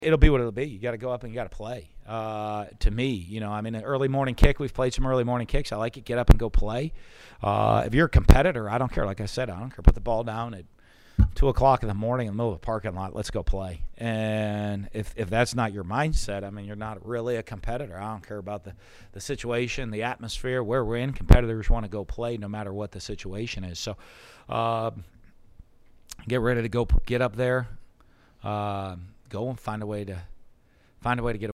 it'll be what it'll be. You got to go up and you got to play. To me, I mean, an early morning kick. We've played some early morning kicks. I like it. Get up and go play. If you're a competitor, I don't care. Like I said, I don't care. Put the ball down at 2:00 in the morning in the middle of a parking lot. Let's go play. And if that's not your mindset, I mean, you're not really a competitor. I don't care about the situation, the atmosphere, where we're in. Competitors want to go play no matter what the situation is. So get ready to go get up there, go and find a way to get